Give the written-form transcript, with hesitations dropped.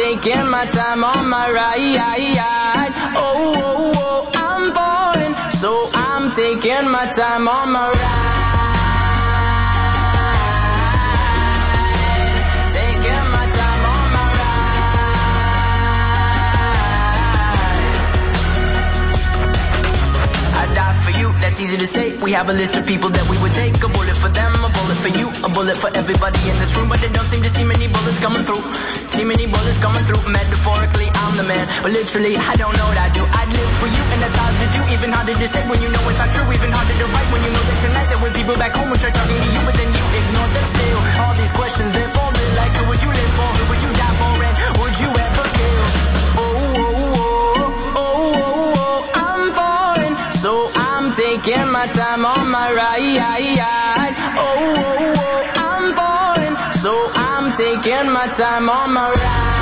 taking my time on my ride. Oh, oh, oh, I'm falling, so I'm taking my time on my ride. Taking my time on my ride. I die for you, that's easy to say. We have a list of people that we would take. A bullet for them, a bullet for you, a bullet for everybody in this room. But they don't seem to see many bullets coming through. See many bullets coming through. Metaphorically, I'm the man, but literally, I don't know what I do. I'd live for you, and that's hard to do. Even harder to say when you know it's not true. Even harder to write when you know that tonight there were people back home who tried talking to you, but then you ignore them still. All these questions, they're falling like, who would you live for? Who would you die for? And would you ever kill? Oh, oh, oh, oh, oh, oh, I'm falling, so I'm taking my time on my ride. Oh, oh, oh, I'm falling, so I'm taking my time on my ride.